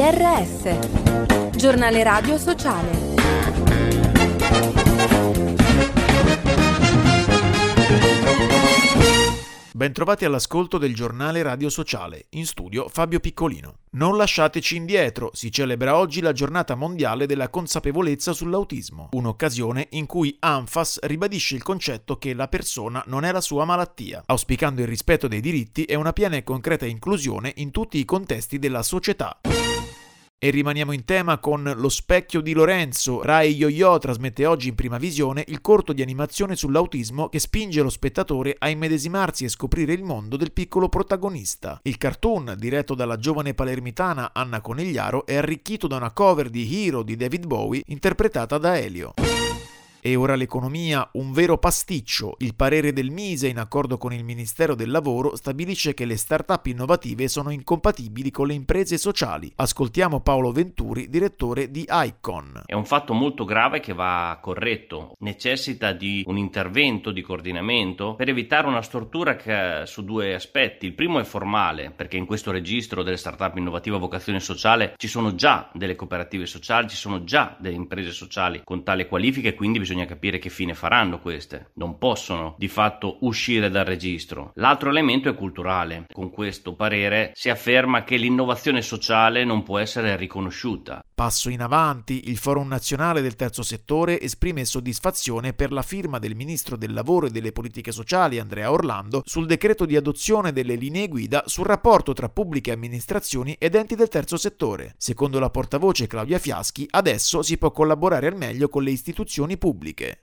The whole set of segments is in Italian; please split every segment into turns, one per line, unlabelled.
GRS, Giornale Radio Sociale.
Bentrovati all'ascolto del Giornale Radio Sociale, in studio Fabio Piccolino. Non lasciateci indietro, si celebra oggi la Giornata Mondiale della Consapevolezza sull'Autismo, un'occasione in cui ANFAS ribadisce il concetto che la persona non è la sua malattia, auspicando il rispetto dei diritti e una piena e concreta inclusione in tutti i contesti della società. E rimaniamo in tema con Lo specchio di Lorenzo. Rai Yo-Yo trasmette oggi in prima visione il corto di animazione sull'autismo che spinge lo spettatore a immedesimarsi e scoprire il mondo del piccolo protagonista. Il cartoon, diretto dalla giovane palermitana Anna Conigliaro, è arricchito da una cover di Hero di David Bowie interpretata da Elio. E ora l'economia, un vero pasticcio. Il parere del Mise, in accordo con il Ministero del Lavoro, stabilisce che le start-up innovative sono incompatibili con le imprese sociali. Ascoltiamo Paolo Venturi, direttore di Icon.
È un fatto molto grave che va corretto. Necessita di un intervento di coordinamento per evitare una stortura su due aspetti. Il primo è formale, perché in questo registro delle start-up innovative a vocazione sociale ci sono già delle cooperative sociali, ci sono già delle imprese sociali con tale qualifica e quindi bisogna capire che fine faranno queste. Non possono di fatto uscire dal registro. L'altro elemento è culturale. Con questo parere si afferma che l'innovazione sociale non può essere riconosciuta.
Passo in avanti, il Forum Nazionale del Terzo Settore esprime soddisfazione per la firma del Ministro del Lavoro e delle Politiche Sociali Andrea Orlando sul decreto di adozione delle linee guida sul rapporto tra pubbliche amministrazioni ed enti del terzo settore. Secondo la portavoce Claudia Fiaschi, adesso si può collaborare al meglio con le istituzioni pubbliche.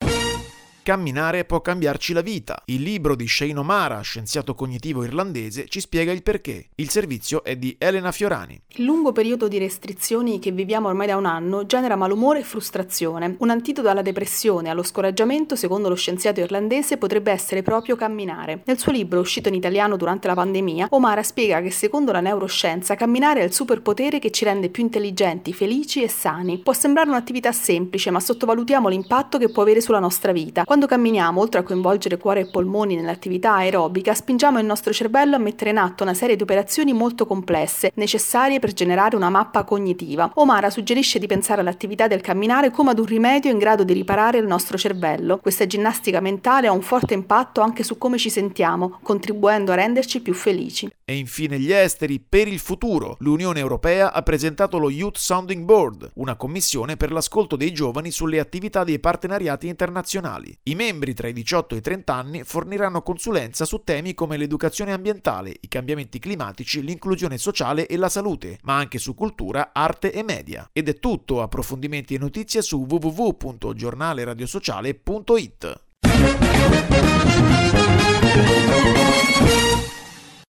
Camminare può cambiarci la vita. Il libro di Shane O'Mara, scienziato cognitivo irlandese, ci spiega il perché. Il servizio è di Elena Fiorani.
Il lungo periodo di restrizioni che viviamo ormai da un anno genera malumore e frustrazione. Un antidoto alla depressione e allo scoraggiamento, secondo lo scienziato irlandese, potrebbe essere proprio camminare. Nel suo libro, uscito in italiano durante la pandemia, O'Mara spiega che secondo la neuroscienza camminare è il superpotere che ci rende più intelligenti, felici e sani. Può sembrare un'attività semplice, ma sottovalutiamo l'impatto che può avere sulla nostra vita. Quando camminiamo, oltre a coinvolgere cuore e polmoni nell'attività aerobica, spingiamo il nostro cervello a mettere in atto una serie di operazioni molto complesse, necessarie per generare una mappa cognitiva. O'Mara suggerisce di pensare all'attività del camminare come ad un rimedio in grado di riparare il nostro cervello. Questa ginnastica mentale ha un forte impatto anche su come ci sentiamo, contribuendo a renderci più felici.
E infine gli esteri. Per il futuro, l'Unione Europea ha presentato lo Youth Sounding Board, una commissione per l'ascolto dei giovani sulle attività dei partenariati internazionali. I membri tra i 18 e i 30 anni forniranno consulenza su temi come l'educazione ambientale, i cambiamenti climatici, l'inclusione sociale e la salute, ma anche su cultura, arte e media. Ed è tutto, approfondimenti e notizie su www.giornaleradiosociale.it.